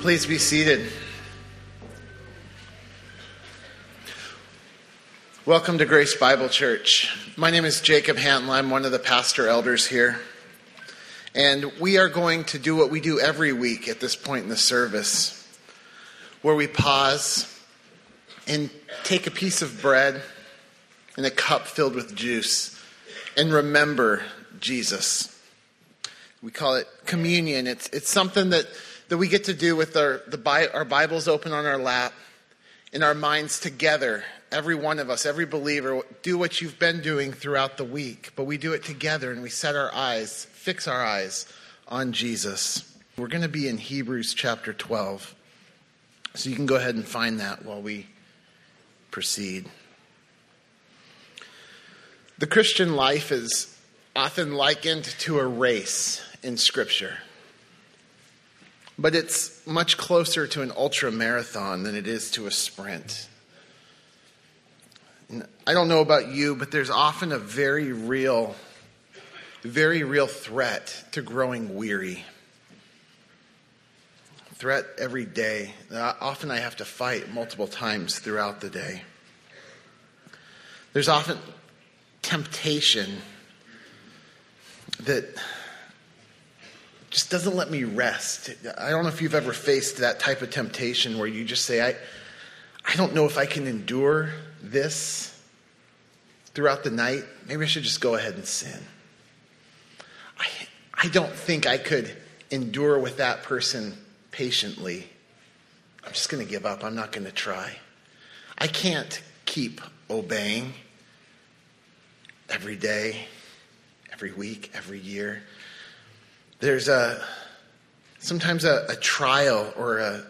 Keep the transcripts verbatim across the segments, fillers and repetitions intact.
Please be seated. Welcome to Grace Bible Church. My name is Jacob Hantley. I'm one of the pastor elders here. And we are going to do what we do every week at this point in the service, where we pause and take a piece of bread and a cup filled with juice and remember Jesus. We call it communion. It's it's something that, that we get to do with our the our Bibles open on our lap, in our minds together. Every one of us, every believer, do what you've been doing throughout the week, but we do it together and we set our eyes, fix our eyes on Jesus. We're going to be in Hebrews chapter twelve, so you can go ahead and find that while we proceed. The Christian life is often likened to a race in Scripture, but it's much closer to an ultra marathon than it is to a sprint. I don't know about you, but there's often a very real, very real threat to growing weary. Threat every day. Often I have to fight multiple times throughout the day. There's often temptation that just doesn't let me rest. I don't know if you've ever faced that type of temptation where you just say, I, I don't know if I can endure this throughout the night. Maybe I should just go ahead and sin. I, I don't think I could endure with that person patiently. I'm just going to give up. I'm not going to try. I can't keep obeying every day, every week, every year. There's a sometimes a, a trial or a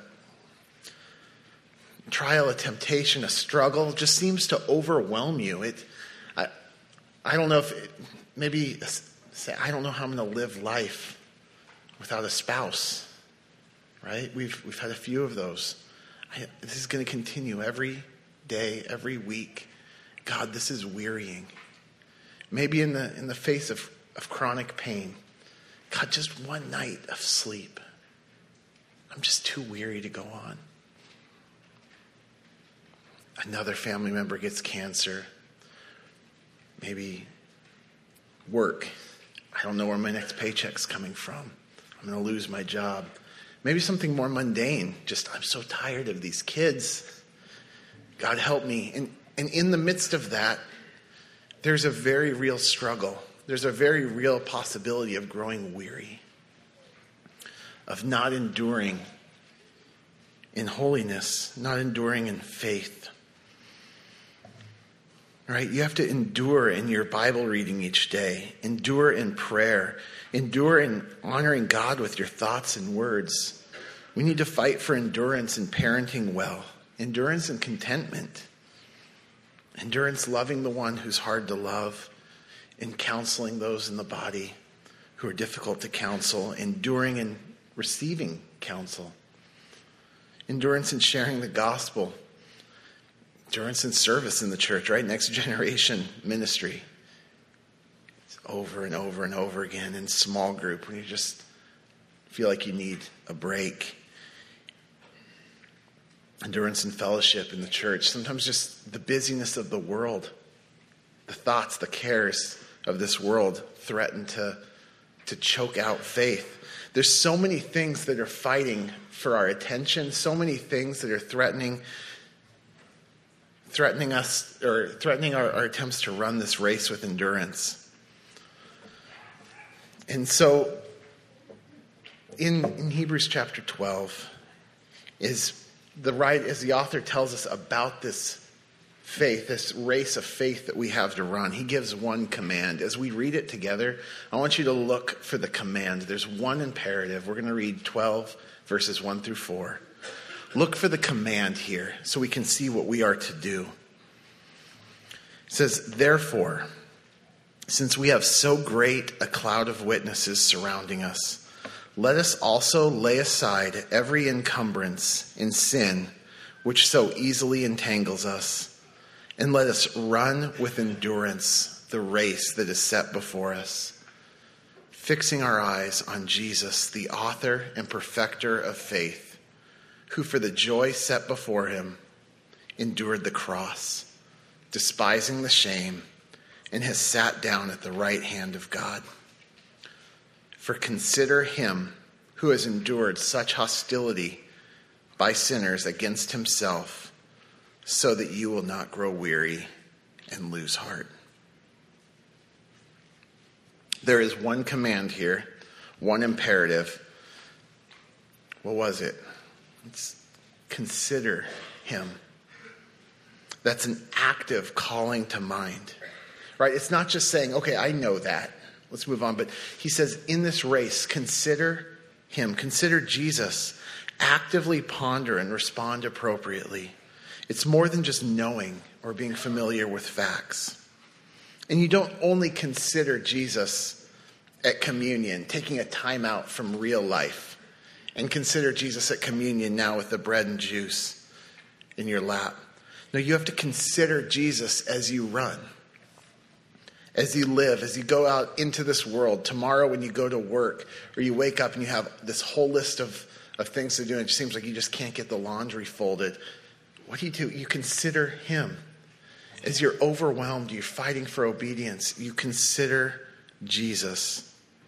trial, a temptation, a struggle just seems to overwhelm you. It, I, I don't know if it, maybe say I don't know how I'm going to live life without a spouse. Right? We've we've had a few of those. I, this is going to continue every day, every week. God, this is wearying. Maybe in the in the face of, of chronic pain. God, just one night of sleep. I'm just too weary to go on. Another family member gets cancer. Maybe work. I don't know where my next paycheck's coming from. I'm going to lose my job. Maybe something more mundane. Just, I'm so tired of these kids. God, help me. And, and in the midst of that, there's a very real struggle. There's a very real possibility of growing weary, of not enduring in holiness, not enduring in faith. All right, you have to endure in your Bible reading each day, endure in prayer, endure in honoring God with your thoughts and words. We need to fight for endurance in parenting well, endurance in contentment, endurance loving the one who's hard to love, in counseling those in the body who are difficult to counsel, enduring and receiving counsel, endurance in sharing the gospel, endurance in service in the church, right? Next generation ministry. It's over and over and over again in small group when you just feel like you need a break. Endurance in fellowship in the church. Sometimes just the busyness of the world, the thoughts, the cares of this world threaten to, to choke out faith. There's so many things that are fighting for our attention, so many things that are threatening threatening us or threatening our, our attempts to run this race with endurance. And so in, in Hebrews chapter twelve is the right as the author tells us about this faith, this race of faith that we have to run. He gives one command. As we read it together, I want you to look for the command. There's one imperative. We're going to read twelve verses one through four. Look for the command here so we can see what we are to do. It says, therefore, since we have so great a cloud of witnesses surrounding us, let us also lay aside every encumbrance and sin which so easily entangles us, and let us run with endurance the race that is set before us, fixing our eyes on Jesus, the author and perfecter of faith, who for the joy set before him endured the cross, despising the shame, and has sat down at the right hand of God. For consider him who has endured such hostility by sinners against himself, so that you will not grow weary and lose heart. There is one command here, one imperative. What was it? It's consider him. That's an active calling to mind, right? It's not just saying, okay, I know that. Let's move on. But he says, in this race, consider him. Consider Jesus. Actively ponder and respond appropriately. It's more than just knowing or being familiar with facts. And you don't only consider Jesus at communion, taking a time out from real life, and consider Jesus at communion now with the bread and juice in your lap. No, you have to consider Jesus as you run, as you live, as you go out into this world. Tomorrow when you go to work or you wake up and you have this whole list of, of things to do and it seems like you just can't get the laundry folded. What do you do? You consider him. As you're overwhelmed, you're fighting for obedience, you consider Jesus.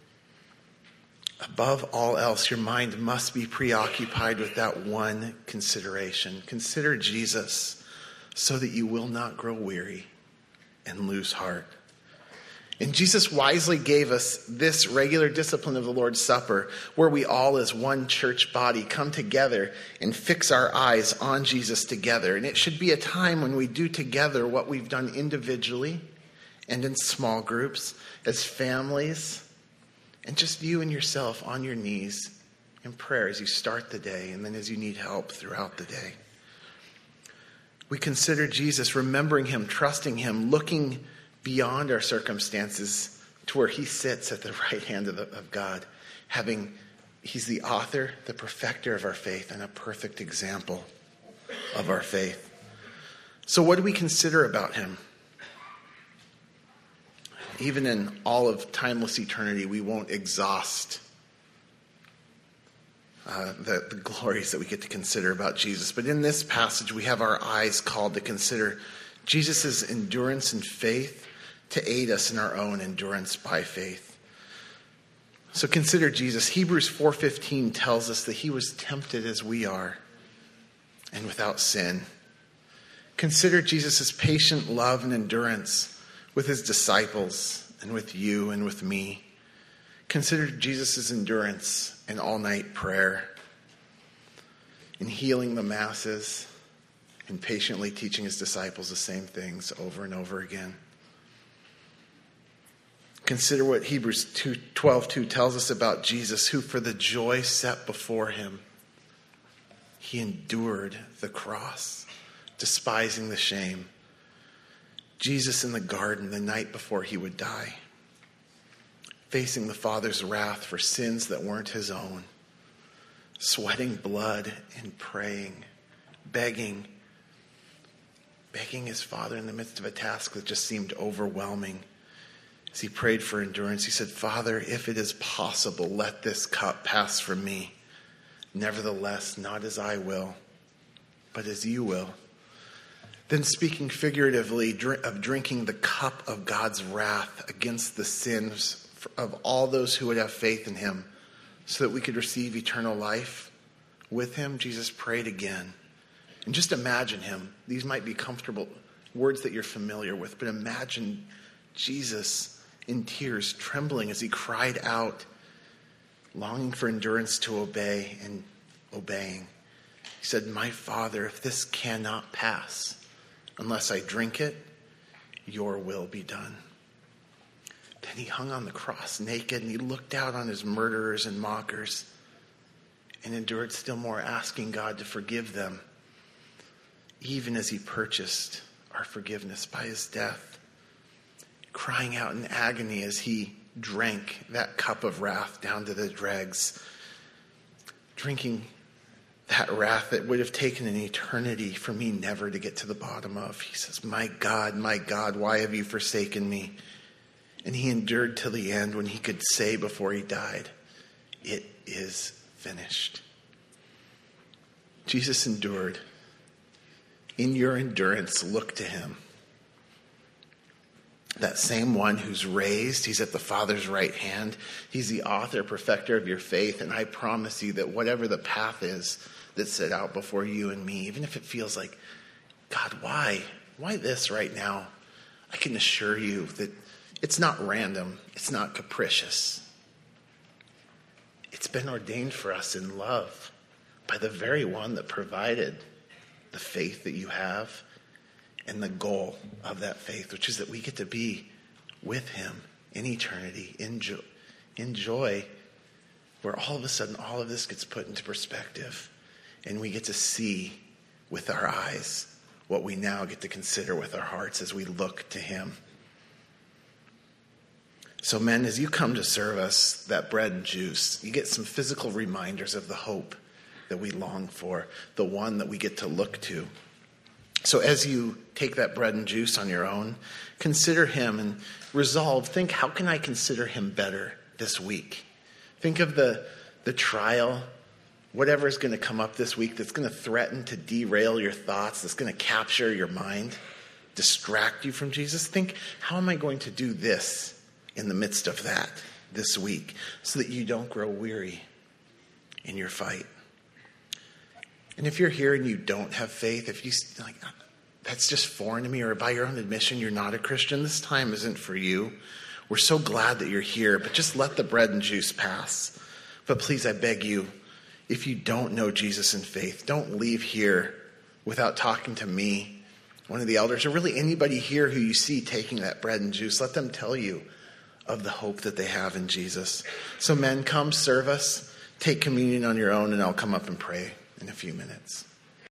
Above all else, your mind must be preoccupied with that one consideration. Consider Jesus so that you will not grow weary and lose heart. And Jesus wisely gave us this regular discipline of the Lord's Supper, where we all as one church body come together and fix our eyes on Jesus together. And it should be a time when we do together what we've done individually and in small groups, as families, and just you and yourself on your knees in prayer as you start the day and then as you need help throughout the day. We consider Jesus, remembering him, trusting him, looking beyond our circumstances to where he sits at the right hand of, the, of God, having, he's the author, the perfecter of our faith, and a perfect example of our faith. So what do we consider about him? Even in all of timeless eternity, we won't exhaust uh, the, the glories that we get to consider about Jesus. But in this passage, we have our eyes called to consider Jesus' endurance and faith to aid us in our own endurance by faith. So consider Jesus. Hebrews four fifteen tells us that he was tempted as we are and without sin. Consider Jesus' patient love and endurance with his disciples and with you and with me. Consider Jesus' endurance in all-night prayer, in healing the masses, and patiently teaching his disciples the same things over and over again. Consider what Hebrews twelve two tells us about Jesus, who for the joy set before him, he endured the cross, despising the shame. Jesus in the garden the night before he would die, facing the Father's wrath for sins that weren't his own, sweating blood and praying, begging, begging his Father in the midst of a task that just seemed overwhelming. As he prayed for endurance, he said, Father, if it is possible, let this cup pass from me. Nevertheless, not as I will, but as you will. Then speaking figuratively of drinking the cup of God's wrath against the sins of all those who would have faith in him so that we could receive eternal life with him, Jesus prayed again. And just imagine him. These might be comfortable words that you're familiar with, but imagine Jesus in tears, trembling as he cried out, longing for endurance to obey and obeying. He said, my Father, if this cannot pass, unless I drink it, your will be done. Then he hung on the cross naked and he looked out on his murderers and mockers and endured still more, asking God to forgive them, even as he purchased our forgiveness by his death, crying out in agony as he drank that cup of wrath down to the dregs, drinking that wrath that would have taken an eternity for me never to get to the bottom of. He says, my God, my God, why have you forsaken me? And he endured till the end when he could say before he died, it is finished. Jesus endured. In your endurance, look to him. That same one who's raised, he's at the Father's right hand. He's the author, perfecter of your faith. And I promise you that whatever the path is that's set out before you and me, even if it feels like, God, why? Why this right now? I can assure you that it's not random. It's not capricious. It's been ordained for us in love by the very one that provided the faith that you have and the goal of that faith, which is that we get to be with him in eternity, in joy, in joy, where all of a sudden all of this gets put into perspective and we get to see with our eyes what we now get to consider with our hearts as we look to him. So men, as you come to serve us that bread and juice, you get some physical reminders of the hope that we long for, the one that we get to look to. So as you take that bread and juice on your own, consider him and resolve, think, how can I consider him better this week? Think of the, the trial, whatever is going to come up this week that's going to threaten to derail your thoughts, that's going to capture your mind, distract you from Jesus. Think, how am I going to do this in the midst of that this week so that you don't grow weary in your fight? And if you're here and you don't have faith, if you like, that's just foreign to me, or by your own admission, you're not a Christian, this time isn't for you. We're so glad that you're here, but just let the bread and juice pass. But please, I beg you, if you don't know Jesus in faith, don't leave here without talking to me, one of the elders, or really anybody here who you see taking that bread and juice. Let them tell you of the hope that they have in Jesus. So men, come serve us, take communion on your own, and I'll come up and pray in a few minutes.